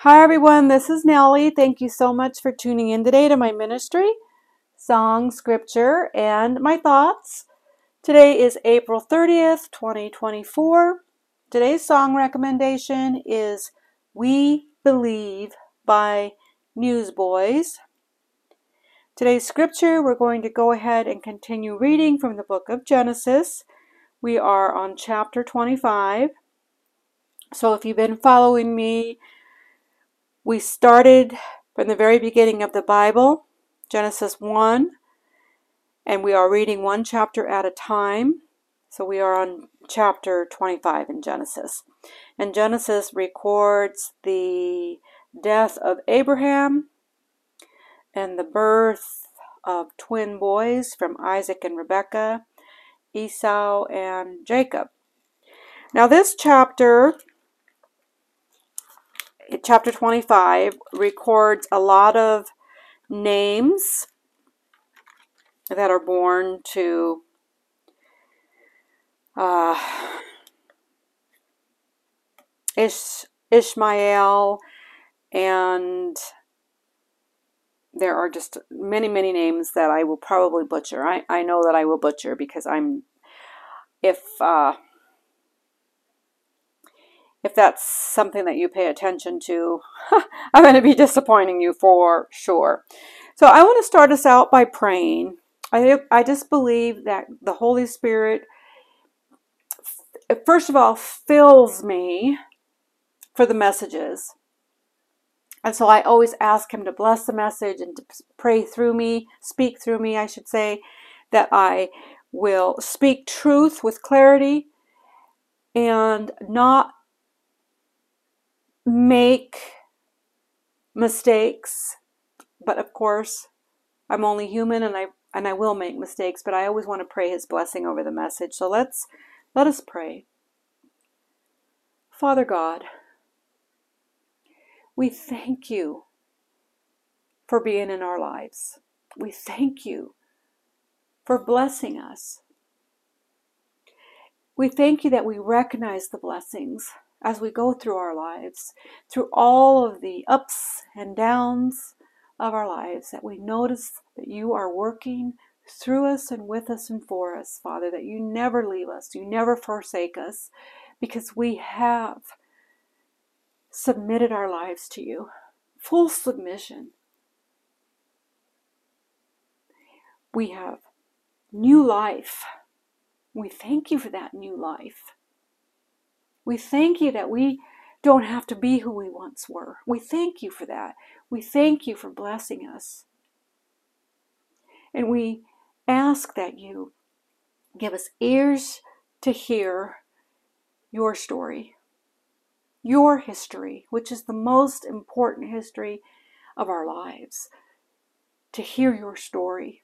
Hi everyone, this is Nellie. Thank you so much for tuning in today to my ministry, song, scripture, and my thoughts. Today is April 30th, 2024. Today's song recommendation is We Believe by Newsboys. Today's scripture, we're going to go ahead and continue reading from the book of Genesis. We are on chapter 25. So if you've been following me, we started from the very beginning of the Bible, Genesis 1, and we are reading one chapter at a time. So we are on chapter 25 in Genesis. And Genesis records the death of Abraham and the birth of twin boys from Isaac and Rebekah, Esau and Jacob. Now this chapter 25, records a lot of names that are born to Ishmael, and there are just many names that I will probably butcher. I know that I will butcher because if that's something that you pay attention to, I'm going to be disappointing you for sure. So I want to start us out by praying. I just believe that the Holy Spirit, first of all, fills me for the messages. And so I always ask him to bless the message and to pray through me, speak through me, I should say, that I will speak truth with clarity and not make mistakes. But of course, I'm only human and I will make mistakes, but I always want to pray his blessing over the message. So let us pray. Father God, we thank you for being in our lives. We thank you for blessing us. We thank you that we recognize the blessings as we go through our lives, through all of the ups and downs of our lives, that we notice that you are working through us and with us and for us, Father, that you never leave us, you never forsake us, because we have submitted our lives to you. Full submission. We have new life. We thank you for that new life. We thank you that we don't have to be who we once were. We thank you for that. We thank you for blessing us. And we ask that you give us ears to hear your story, your history, which is the most important history of our lives, to hear your story.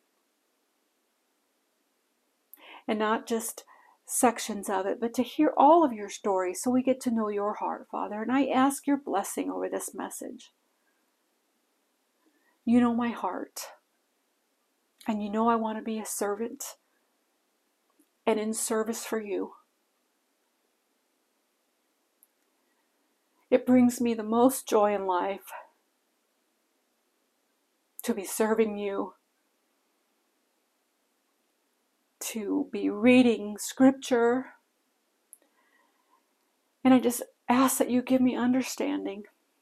And not just sections of it, but to hear all of your story so we get to know your heart, Father. And I ask your blessing over this message. You know my heart. And you know I want to be a servant and in service for you. It brings me the most joy in life to be serving you, to be reading scripture. And I just ask that you give me understanding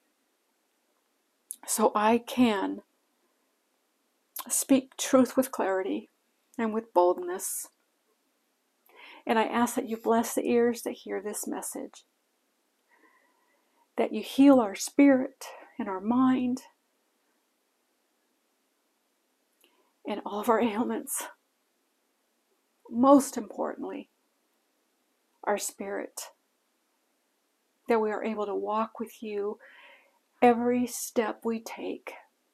so I can speak truth with clarity and with boldness. And I ask that you bless the ears that hear this message, that you heal our spirit and our mind and all of our ailments. Most importantly, our spirit, that we are able to walk with you every step we take.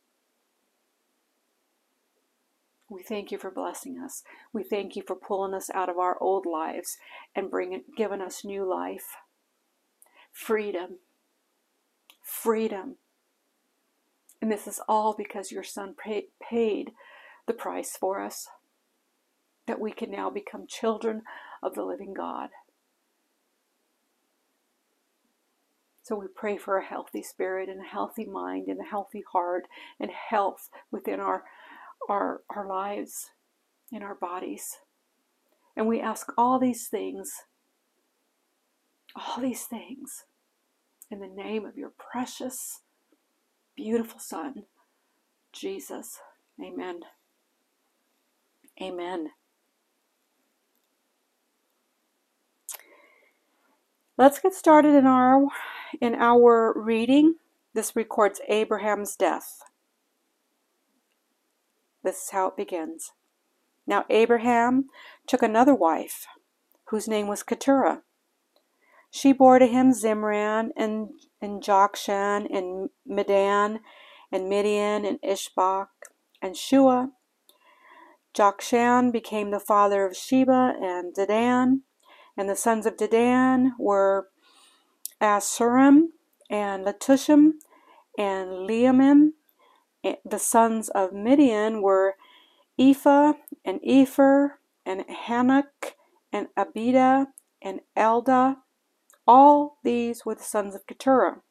We thank you for blessing us. We thank you for pulling us out of our old lives and giving us new life. Freedom. Freedom. And this is all because your Son paid the price for us, that we can now become children of the living God. So we pray for a healthy spirit and a healthy mind and a healthy heart and health within our lives, in our bodies. And we ask all these things in the name of your precious, beautiful Son, Jesus. Amen. Amen. Let's get started in our reading. This records Abraham's death. This is how it begins. Now Abraham took another wife, whose name was Keturah. She bore to him Zimran and Jokshan and Medan and Midian and Ishbak and Shua. Jokshan became the father of Sheba and Dedan, and the sons of Dedan were Asurim and Letushim and Leamim. The sons of Midian were Ephah and Epher and Hanok and Abida and Eldah. All these were the sons of Keturah.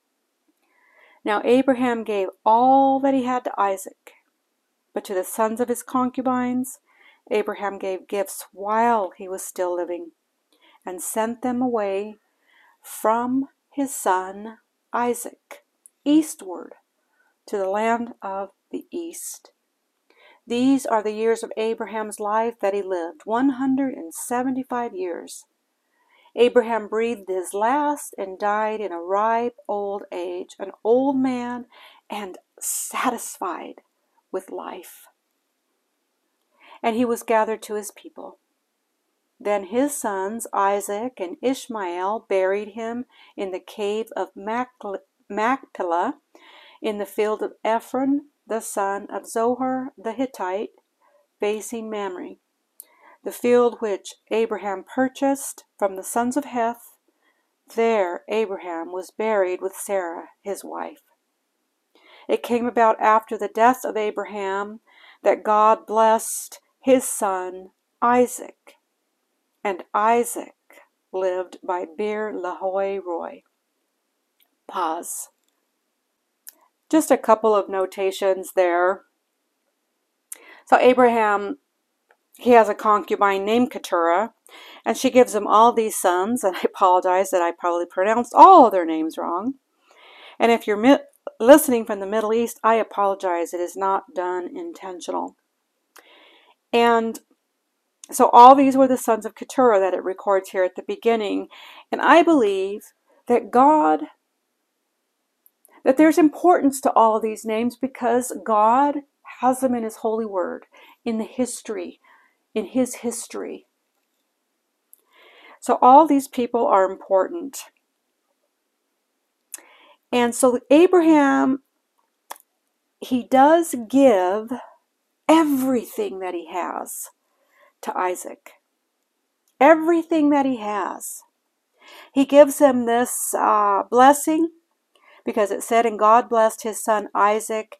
Now Abraham gave all that he had to Isaac, but to the sons of his concubines Abraham gave gifts while he was still living, and sent them away from his son Isaac eastward to the land of the east. These are the years of Abraham's life that he lived, 175 years. Abraham breathed his last and died in a ripe old age, an old man and satisfied with life. And he was gathered to his people. Then his sons Isaac and Ishmael buried him in the cave of Machpelah, in the field of Ephron, the son of Zohar the Hittite, facing Mamre, the field which Abraham purchased from the sons of Heth. There Abraham was buried with Sarah, his wife. It came about after the death of Abraham that God blessed his son Isaac, and Isaac lived by Beer Lahai Roi. Pause. Just a couple of notations there. So Abraham, he has a concubine named Keturah, and she gives him all these sons, and I apologize that I probably pronounced all of their names wrong. And if you're listening from the Middle East, I apologize. It is not done intentional. And so all these were the sons of Keturah that it records here at the beginning. And I believe that that there's importance to all of these names because God has them in His holy word, in his history. So all these people are important. And so Abraham, he does give everything that he has to Isaac. Everything that he has. He gives him this blessing because it said, and God blessed his son Isaac.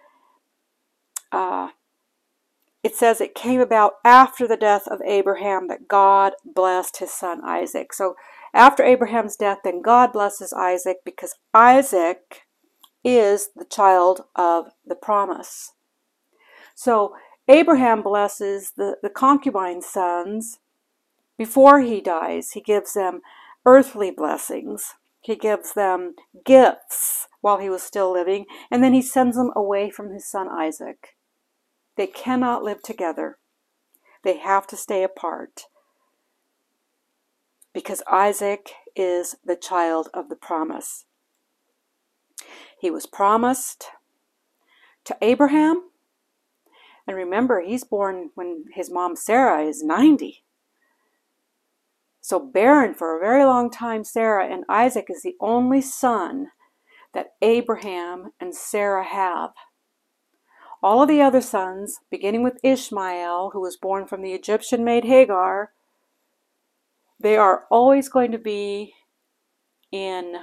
It says it came about after the death of Abraham that God blessed his son Isaac. So after Abraham's death, then God blesses Isaac because Isaac is the child of the promise. So Abraham blesses the concubine's sons before he dies. He gives them earthly blessings. He gives them gifts while he was still living, and then he sends them away from his son Isaac. They cannot live together. They have to stay apart because Isaac is the child of the promise. He was promised to Abraham. And remember, he's born when his mom Sarah is 90. So barren for a very long time, Sarah, and Isaac is the only son that Abraham and Sarah have. All of the other sons, beginning with Ishmael, who was born from the Egyptian maid Hagar, they are always going to be in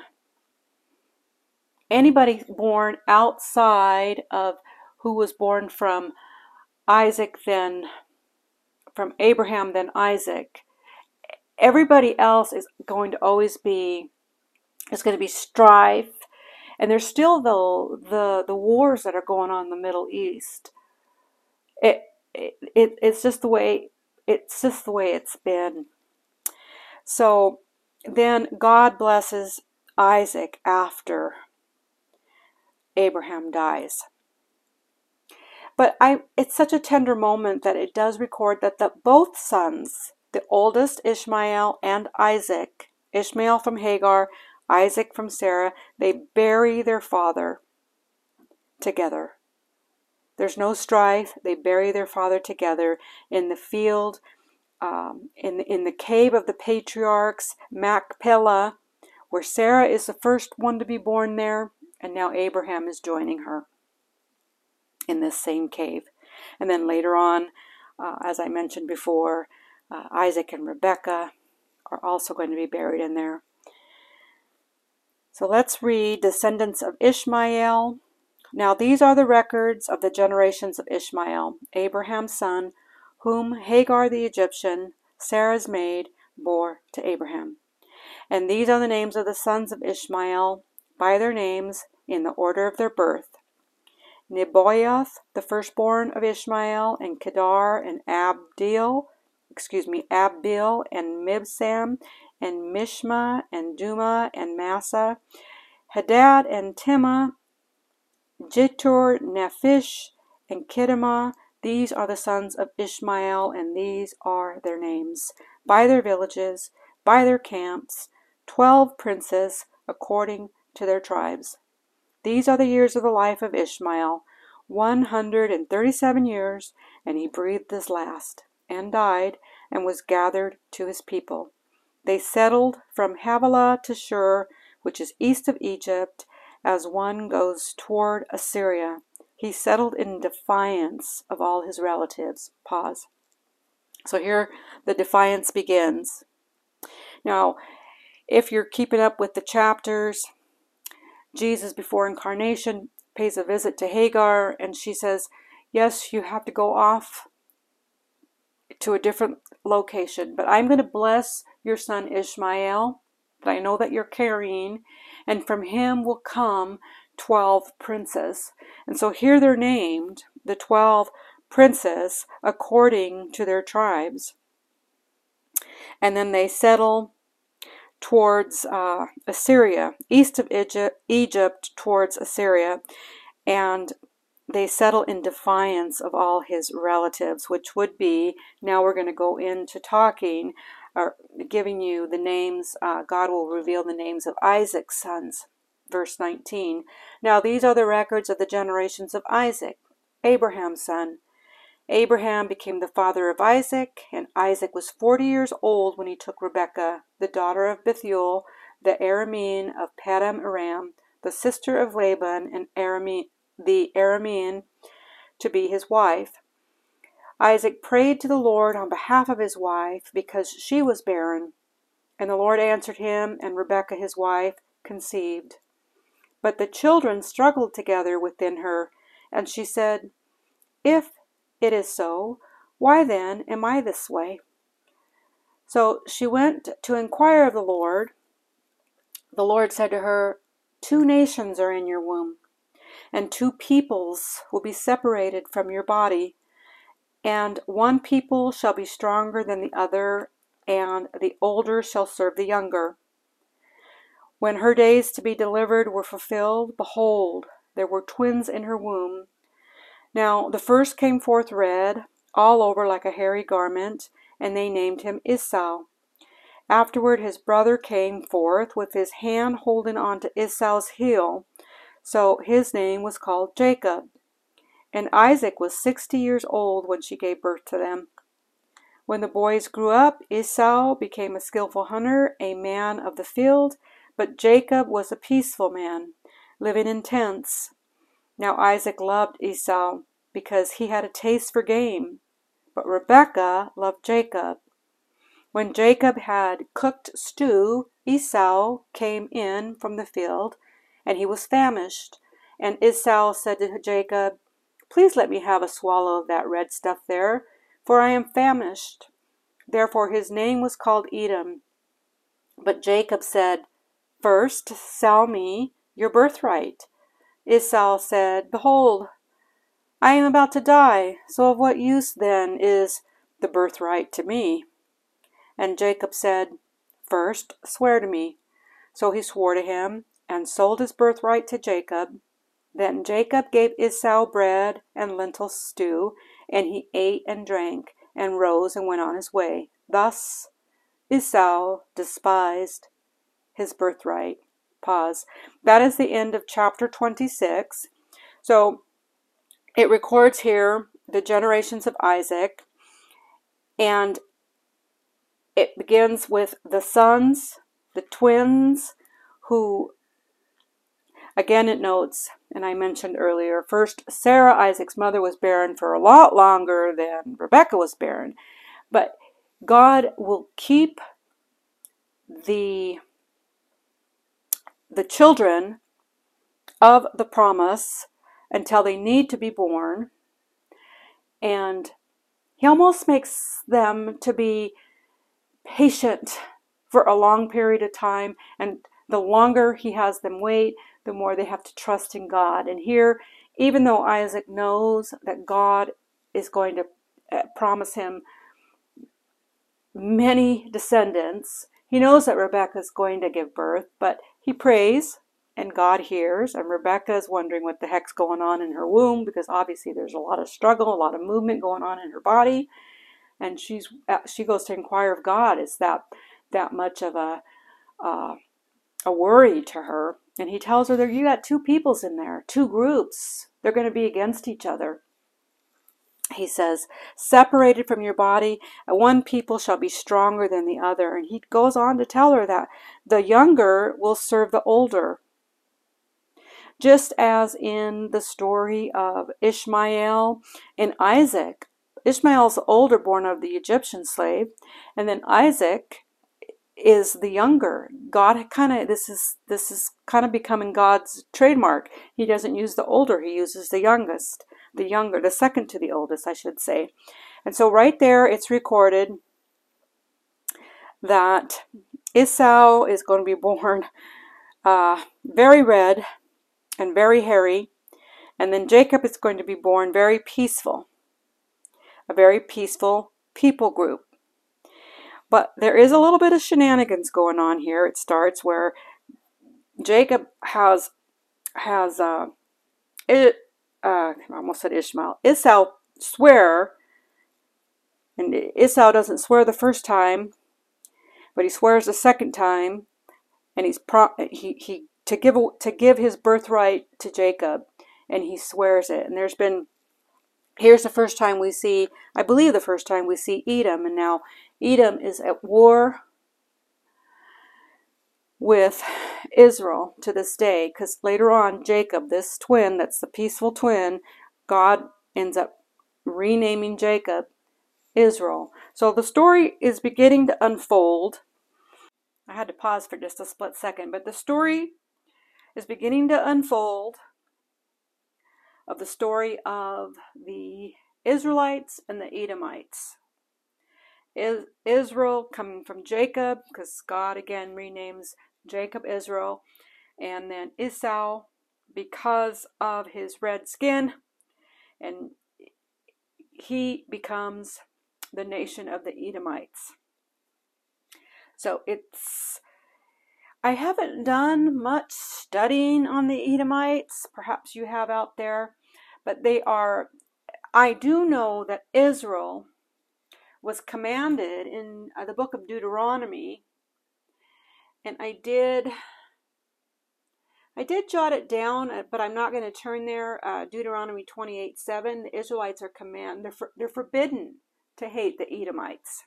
anybody born outside of who was born from Isaac, then from Abraham, then Isaac. Everybody else is going to always be There's going to be strife, and there's still the wars that are going on in the Middle East. It's just the way it's been. So then God blesses Isaac after Abraham dies. But it's such a tender moment that it does record that both sons, the oldest Ishmael and Isaac, Ishmael from Hagar, Isaac from Sarah, they bury their father together. There's no strife. They bury their father together in the field, in the cave of the patriarchs, Machpelah, where Sarah is the first one to be born there, and now Abraham is joining her in this same cave. And then later on, as I mentioned before, Isaac and Rebekah are also going to be buried in there. So let's read Descendants of Ishmael. Now these are the records of the generations of Ishmael, Abraham's son, whom Hagar the Egyptian, Sarah's maid, bore to Abraham. And these are the names of the sons of Ishmael, by their names, in the order of their birth. Nebaioth, the firstborn of Ishmael, and Kedar, and Abil, and Mibsam, and Mishma, and Duma, and Massa, Hadad, and Timah, Jetur, Nephish, and Kedemah. These are the sons of Ishmael, and these are their names, by their villages, by their camps, 12 princes, according to their tribes. These are the years of the life of Ishmael, 137 years, and he breathed his last, and died, and was gathered to his people. They settled from Havilah to Shur, which is east of Egypt, as one goes toward Assyria. He settled in defiance of all his relatives. Pause. So here the defiance begins. Now, if you're keeping up with the chapters, Jesus, before incarnation, pays a visit to Hagar, and she says, yes, you have to go off to a different location, but I'm going to bless your son Ishmael, that I know that you're carrying, and from him will come 12 princes. And so here they're named, the 12 princes, according to their tribes. And then they settle towards Assyria, east of Egypt towards Assyria, and they settle in defiance of all his relatives, which would be, now we're going to go into talking, or giving you the names, God will reveal the names of Isaac's sons. Verse 19, now these are the records of the generations of Isaac, Abraham's son. Abraham became the father of Isaac, and Isaac was 40 years old when he took Rebekah, the daughter of Bethuel, the Aramean of Paddan Aram, the sister of Laban, and the Aramean, to be his wife. Isaac prayed to the Lord on behalf of his wife, because she was barren. And the Lord answered him, and Rebekah his wife conceived. But the children struggled together within her, and she said, if it is so, why then am I this way? So she went to inquire of the Lord. The Lord said to her, 2 nations are in your womb, and 2 peoples will be separated from your body, and one people shall be stronger than the other, and the older shall serve the younger. When her days to be delivered were fulfilled, behold, there were twins in her womb. Now the first came forth red, all over like a hairy garment, and they named him Esau. Afterward his brother came forth with his hand holding on to Esau's heel, so his name was called Jacob. And Isaac was 60 years old when she gave birth to them. When the boys grew up, Esau became a skillful hunter, a man of the field, but Jacob was a peaceful man, living in tents. Now Isaac loved Esau, because he had a taste for game, but Rebekah loved Jacob. When Jacob had cooked stew, Esau came in from the field, and he was famished. And Esau said to Jacob, please let me have a swallow of that red stuff there, for I am famished. Therefore his name was called Edom. But Jacob said, First, sell me your birthright. Esau said, Behold, I am about to die, so of what use then is the birthright to me? And Jacob said, First, swear to me. So he swore to him, and sold his birthright to Jacob. Then Jacob gave Esau bread and lentil stew, and he ate and drank, and rose and went on his way. Thus Esau despised his birthright. Pause. That is the end of chapter 26. So it records here the generations of Isaac, and it begins with the sons, the twins, who, again it notes, and I mentioned earlier, first Sarah, Isaac's mother, was barren for a lot longer than Rebekah was barren. But God will keep the children of the promise until they need to be born. And he almost makes them to be patient for a long period of time. And the longer he has them wait, the more they have to trust in God. And here, even though Isaac knows that God is going to promise him many descendants, he knows that Rebekah is going to give birth, but he prays and God hears, and Rebekah is wondering what the heck's going on in her womb, because obviously there's a lot of struggle, a lot of movement going on in her body, and she goes to inquire of God. Is that much of a worry to her? And he tells her that you got two peoples in there, two groups. They're going to be against each other. He says, separated from your body, one people shall be stronger than the other. And he goes on to tell her that the younger will serve the older. Just as in the story of Ishmael and Isaac. Ishmael's the older, born of the Egyptian slave, and then Isaac is the younger. God kind of, this is kind of becoming God's trademark. He doesn't use the older, he uses the youngest, the younger, the second to the oldest, I should say. And so right there it's recorded that Esau is going to be born very red and very hairy, and then Jacob is going to be born very peaceful, a very peaceful people group. But there is a little bit of shenanigans going on here. It starts where Jacob has I almost said Ishmael. Esau swear, and Esau doesn't swear the first time, but he swears the second time, and he to give his birthright to Jacob, and he swears it. And here's the first time we see, I believe the first time we see Edom, and now Edom is at war with Israel to this day, because later on Jacob, this twin, that's the peaceful twin, God ends up renaming Jacob Israel. So the story is beginning to unfold. I had to pause for just a split second, but the story is beginning to unfold of the story of the Israelites and the Edomites. Israel coming from Jacob, because God again renames Jacob Israel, and then Esau because of his red skin, and he becomes the nation of the Edomites. So I haven't done much studying on the Edomites, perhaps you have out there, but I do know that Israel was commanded in the book of Deuteronomy, and I did jot it down, but I'm not going to turn there. Deuteronomy 28:7, the Israelites are they're forbidden to hate the Edomites.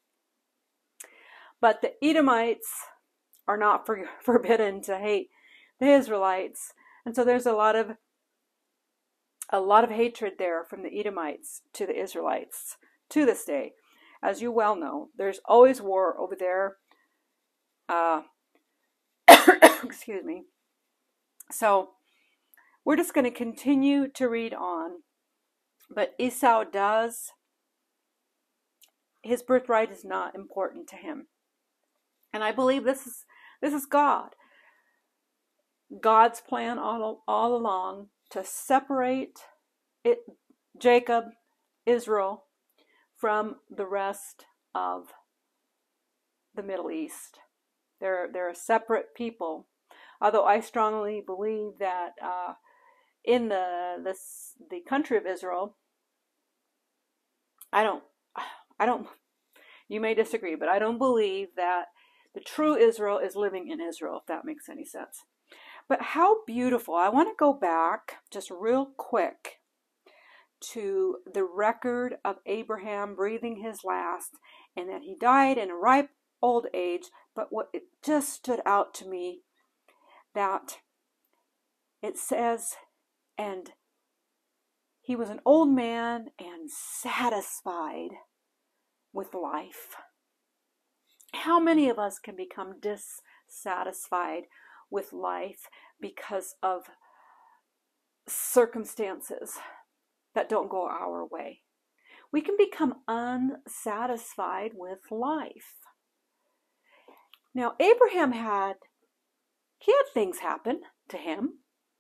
But the Edomites are not forbidden to hate the Israelites. And so there's a lot of hatred there from the Edomites to the Israelites to this day. As you well know, there's always war over there. Excuse me. So we're just going to continue to read on. But Esau his birthright is not important to him. And I believe this is God. God's plan all along to separate Jacob, Israel, from the rest of the Middle East. They're a separate people. Although I strongly believe that in the country of Israel, I don't. You may disagree, but I don't believe that the true Israel is living in Israel, if that makes any sense. But how beautiful. I want to go back just real quick to the record of Abraham breathing his last, and that he died in a ripe old age. But what it just stood out to me, that it says, and he was an old man and satisfied with life. How many of us can become dissatisfied with life because of circumstances that don't go our way? We can become unsatisfied with life. Now, Abraham had things happen to him.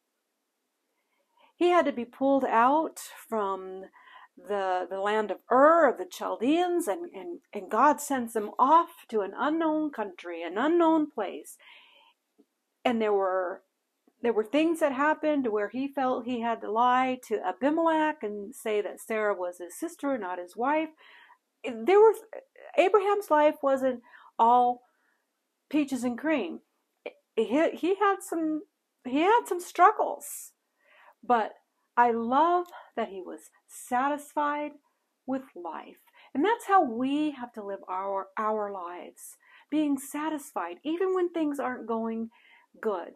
He had to be pulled out from the land of Ur of the Chaldeans, and God sends him off to an unknown country, an unknown place. And there were things that happened where he felt he had to lie to Abimelech and say that Sarah was his sister, not his wife. Abraham's life wasn't all peaches and cream. He had some struggles, but I love that he was satisfied with life. And that's how we have to live our lives, being satisfied even when things aren't going good.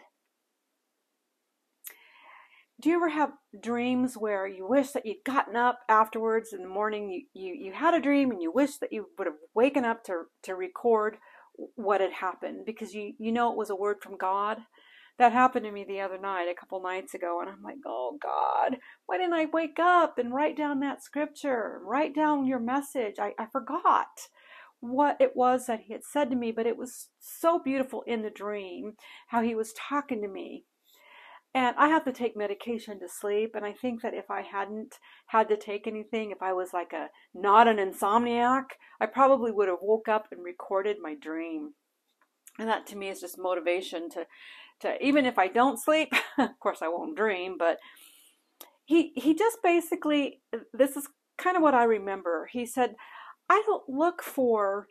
Do you ever have dreams where you wish that you'd gotten up afterwards in the morning, you had a dream and you wish that you would have waken up to record what had happened because you know it was a word from God? That happened to me the other night, a couple nights ago, and I'm like, oh God, why didn't I wake up and write down that scripture, write down your message? I forgot what it was that he had said to me, but it was so beautiful in the dream, how he was talking to me. And I have to take medication to sleep, and I think that if I hadn't had to take anything, if I was like not an insomniac, I probably would have woke up and recorded my dream. And that to me is just motivation to even if I don't sleep, of course I won't dream, but he just basically, this is kind of what I remember. He said, I don't look for,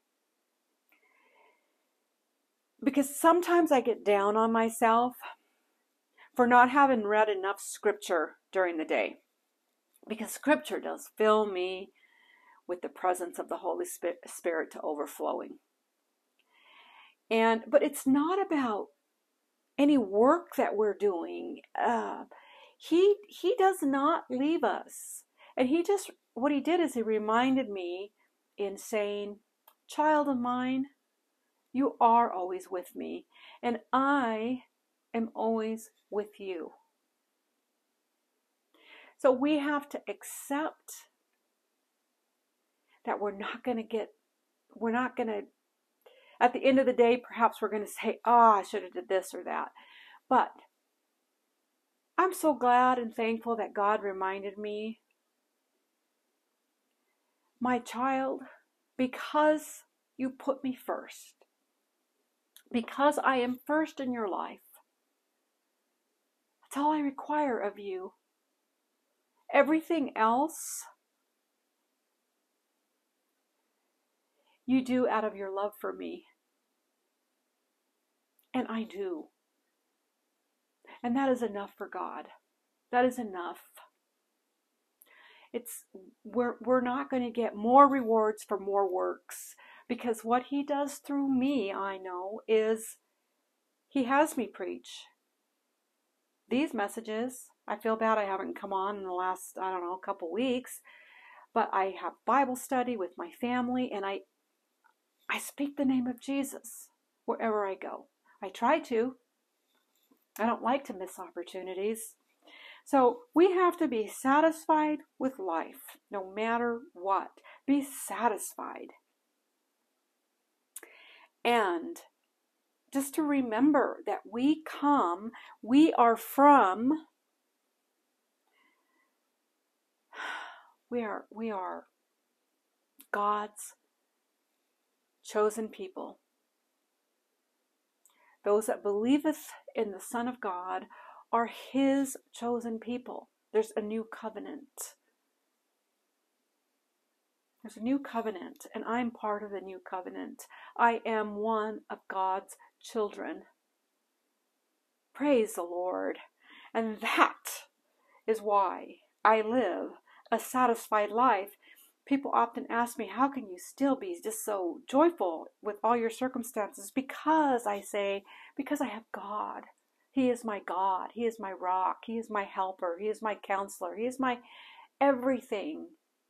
because sometimes I get down on myself for not having read enough scripture during the day, because scripture does fill me with the presence of the Holy Spirit to overflowing. But it's not about any work that we're doing. He does not leave us. And what he did is he reminded me in saying, child of mine, you are always with me, and I am always with you. So we have to accept that we're not going to, at the end of the day, perhaps we're going to say, I should have did this or that. But I'm so glad and thankful that God reminded me, my child, because you put me first, because I am first in your life, that's all I require of you. Everything else you do out of your love for me. And I do. And that is enough for God. That is enough. We're not going to get more rewards for more works, because what he does through me, I know, is he has me preach these messages. I feel bad I haven't come on in the last, couple weeks, but I have Bible study with my family, and I speak the name of Jesus wherever I go. I try to. I don't like to miss opportunities. So we have to be satisfied with life, no matter what. Be satisfied. And just to remember that we are God's chosen people. Those that believeth in the Son of God are his chosen people. There's a new covenant. There's a new covenant, and I'm part of the new covenant. I am one of God's children. Praise the Lord. And that is why I live a satisfied life. People often ask me, how can you still be just so joyful with all your circumstances? Because I say, because I have God. He is my God. He is my rock. He is my helper. He is my counselor. He is my everything.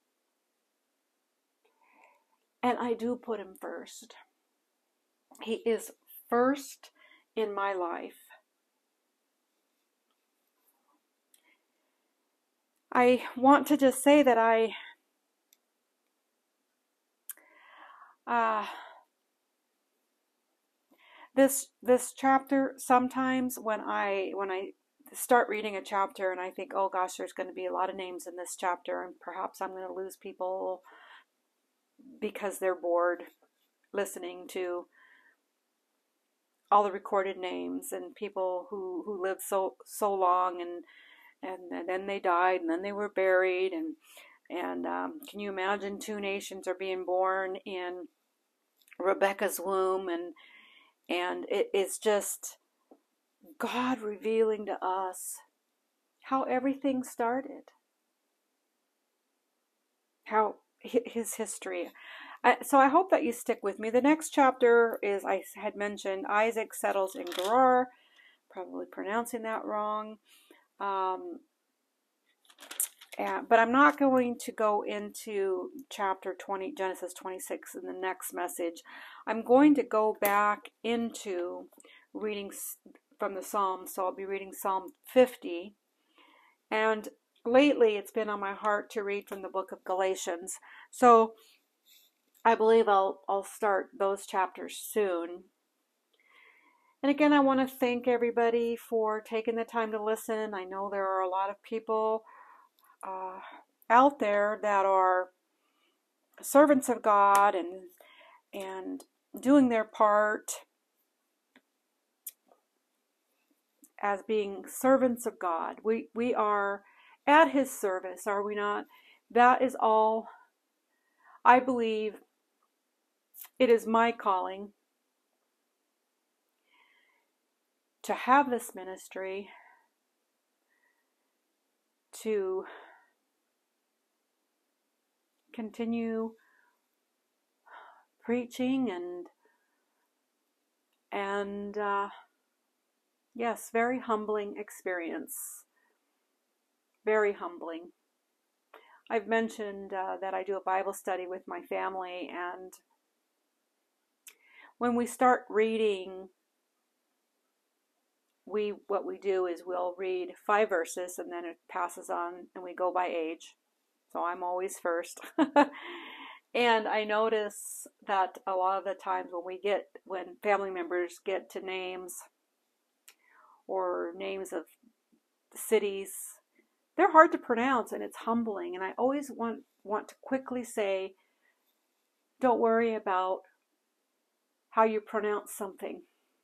And I do put him first. He is first in my life. I want to just say that this chapter, sometimes when I start reading a chapter and I think, oh gosh, there's going to be a lot of names in this chapter, and perhaps I'm going to lose people because they're bored listening to all the recorded names and people who lived so long, and then they died, and then they were buried, and can you imagine 2 nations are being born in Rebecca's womb, and it is just God revealing to us how everything started, how his history. So I hope that you stick with me. The next chapter is, I had mentioned, Isaac settles in Gerar, probably pronouncing that wrong. But I'm not going to go into chapter 20, Genesis 26, in the next message. I'm going to go back into reading from the Psalms. So I'll be reading Psalm 50. And lately it's been on my heart to read from the book of Galatians. So I believe I'll start those chapters soon. And again, I want to thank everybody for taking the time to listen. I know there are a lot of people out there that are servants of God and doing their part as being servants of God. We are at his service, are we not? That is all. I believe it is my calling to have this ministry, to continue preaching and yes, very humbling experience. Very humbling. I've mentioned that I do a Bible study with my family, and when we start reading, what we do is we'll read 5 verses and then it passes on and we go by age. So I'm always first. And I notice that a lot of the times when family members get to names or names of cities, they're hard to pronounce and it's humbling. And I always want to quickly say, don't worry about how you pronounce something.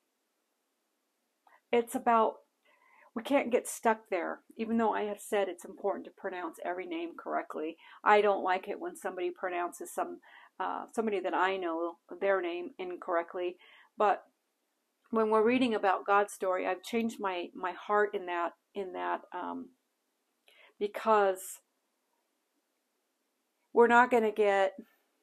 It's about, we can't get stuck there. Even though I have said it's important to pronounce every name correctly, I don't like it when somebody pronounces somebody that I know, their name incorrectly. But when we're reading about God's story, I've changed my heart in that because we're not going to get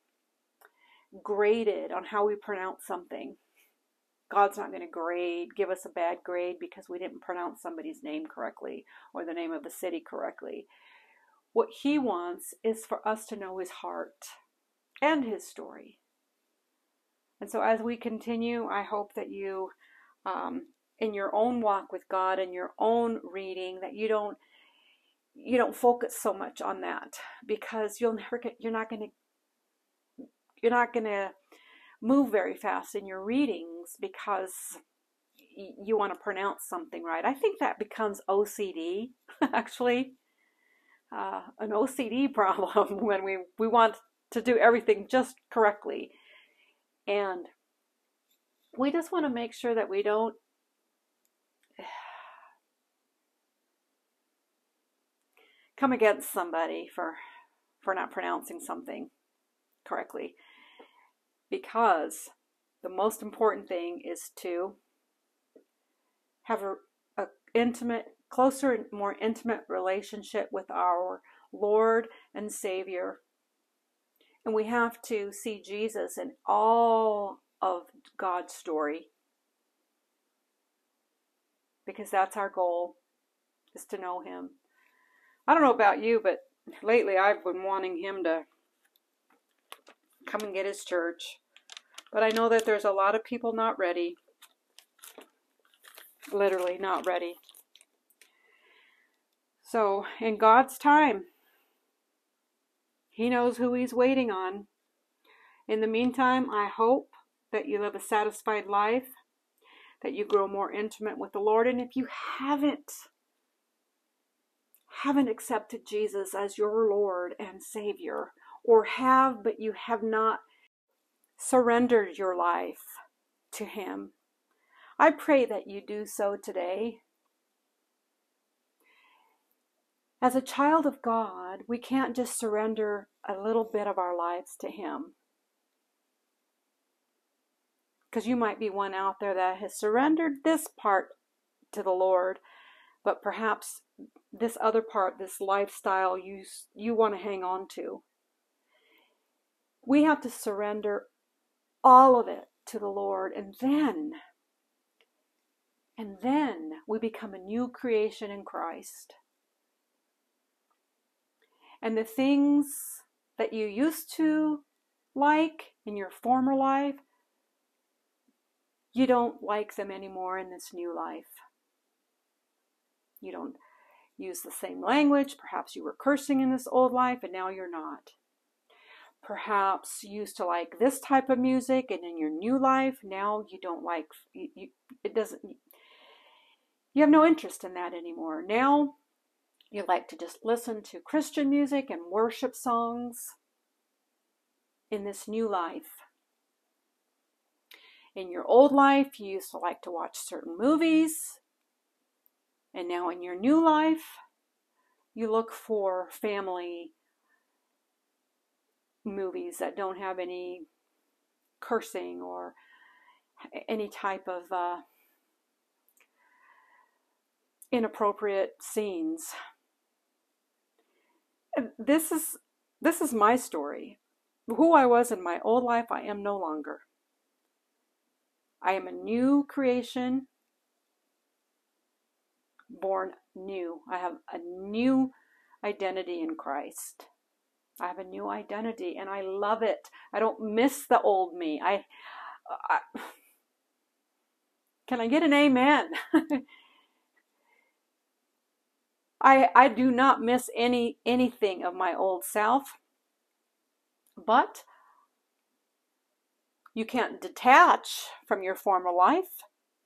graded on how we pronounce something. God's not going to give us a bad grade because we didn't pronounce somebody's name correctly or the name of a city correctly. What he wants is for us to know his heart and his story. And so as we continue, I hope that you, in your own walk with God and your own reading, that you don't focus so much on that, because you're not going to move very fast in your readings, because you want to pronounce something right. I think that becomes OCD, actually, an OCD problem when we want to do everything just correctly. And we just want to make sure that we don't come against somebody for not pronouncing something correctly. Because the most important thing is to have a intimate, closer and more intimate relationship with our Lord and Savior. And we have to see Jesus in all of God's story. Because that's our goal, is to know Him. I don't know about you, but lately I've been wanting Him to come and get His church. But I know that there's a lot of people not ready. Literally not ready. So, in God's time, He knows who He's waiting on. In the meantime, I hope that you live a satisfied life, that you grow more intimate with the Lord. And if you haven't accepted Jesus as your Lord and Savior, or have, but you have not surrendered your life to Him, I pray that you do so today. As a child of God, we can't just surrender a little bit of our lives to Him. Because you might be one out there that has surrendered this part to the Lord, but perhaps this other part, this lifestyle, you want to hang on to. We have to surrender all of it to the Lord, and then we become a new creation in Christ. And the things that you used to like in your former life, you don't like them anymore in this new life. You don't use the same language. Perhaps you were cursing in this old life and now you're not. Perhaps you used to like this type of music, and in your new life now you don't like it. Doesn't, you have no interest in that anymore. Now you like to just listen to Christian music and worship songs in this new life. In your old life, you used to like to watch certain movies, and now in your new life, you look for family movies that don't have any cursing or any type of inappropriate scenes. This is my story. Who I was in my old life, I am no longer. I am a new creation, born new. I have a new identity in Christ. I have a new identity, and I love it. I don't miss the old me. Can I get an amen? I do not miss anything of my old self, but you can't detach from your former life.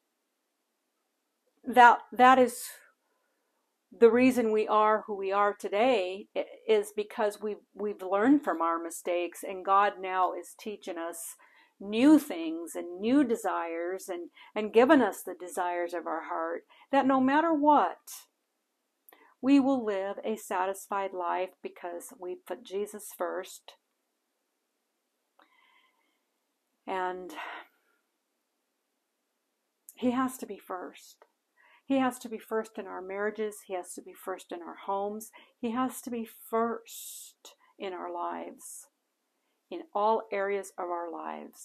That is the reason we are who we are today, is because we've learned from our mistakes, and God now is teaching us new things and new desires, and given us the desires of our heart, that no matter what, we will live a satisfied life because we put Jesus first. And He has to be first. He has to be first in our marriages. He has to be first in our homes. He has to be first in our lives, in all areas of our lives.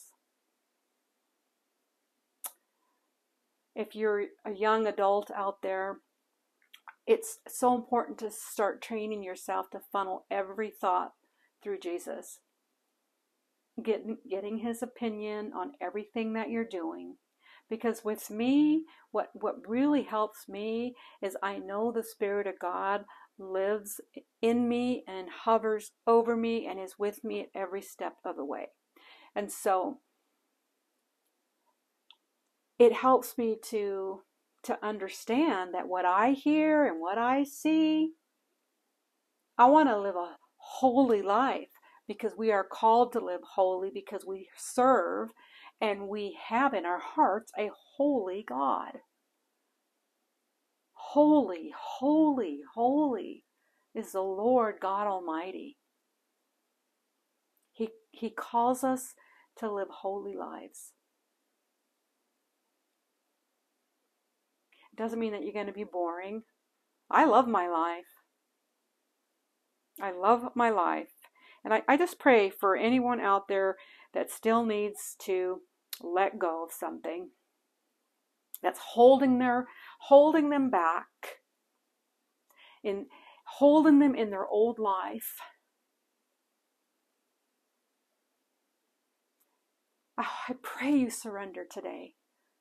If you're a young adult out there, it's so important to start training yourself to funnel every thought through Jesus. Getting His opinion on everything that you're doing. Because with me, what really helps me is I know the Spirit of God lives in me and hovers over me and is with me at every step of the way. And so it helps me to understand that what I hear and what I see, I want to live a holy life because we are called to live holy because we serve and we have in our hearts a holy God. Holy, holy, holy is the Lord God Almighty. He calls us to live holy lives. It doesn't mean that you're going to be boring. I love my life. I love my life. And I just pray for anyone out there that still needs to let go of something that's holding them back, holding them in their old life. Oh, I pray you surrender today.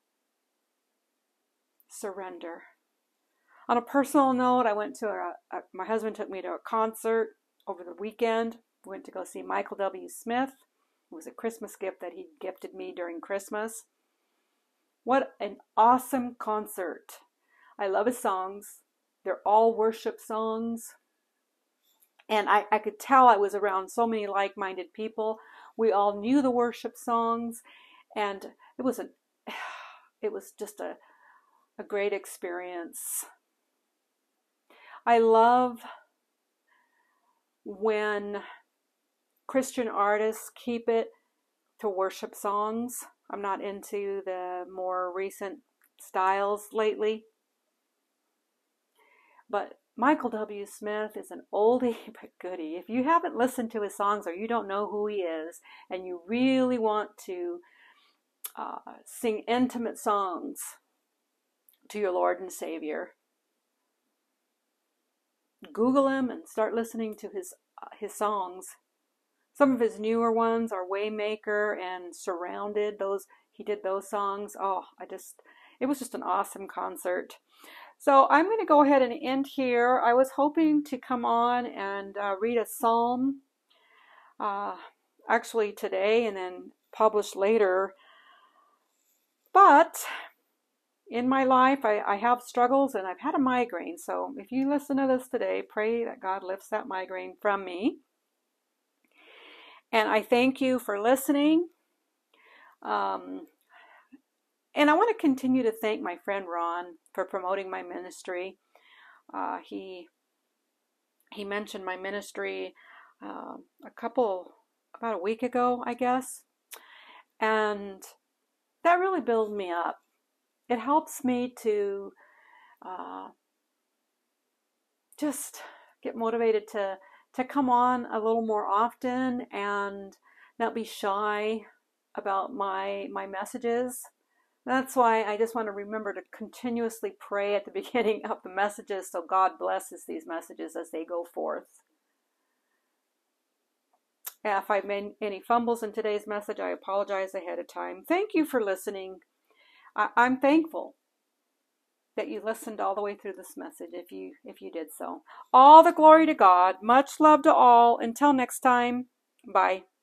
Surrender. On a personal note, I went to my husband took me to a concert over the weekend. We went to go see Michael W. Smith. It was a Christmas gift that he gifted me during Christmas. What an awesome concert. I love his songs. They're all worship songs. And I could tell I was around so many like-minded people. We all knew the worship songs. And it was just a great experience. I love when Christian artists keep it to worship songs. I'm not into the more recent styles lately. But Michael W. Smith is an oldie but goodie. If you haven't listened to his songs or you don't know who he is and you really want to sing intimate songs to your Lord and Savior, Google him and start listening to his songs. Some of his newer ones are Waymaker and Surrounded. He did those songs. Oh, it was just an awesome concert. So I'm going to go ahead and end here. I was hoping to come on and read a psalm actually today and then publish later. But in my life, I have struggles and I've had a migraine. So if you listen to this today, pray that God lifts that migraine from me. And I thank you for listening. And I want to continue to thank my friend Ron for promoting my ministry. He mentioned my ministry about a week ago, I guess. And that really builds me up. It helps me to just get motivated to come on a little more often and not be shy about my messages. That's why I just want to remember to continuously pray at the beginning of the messages so God blesses these messages as they go forth. If I've made any fumbles in today's message, I apologize ahead of time. Thank you for listening. I'm thankful that you listened all the way through this message if you did so. All the glory to God. Much love to all. Until next time, bye.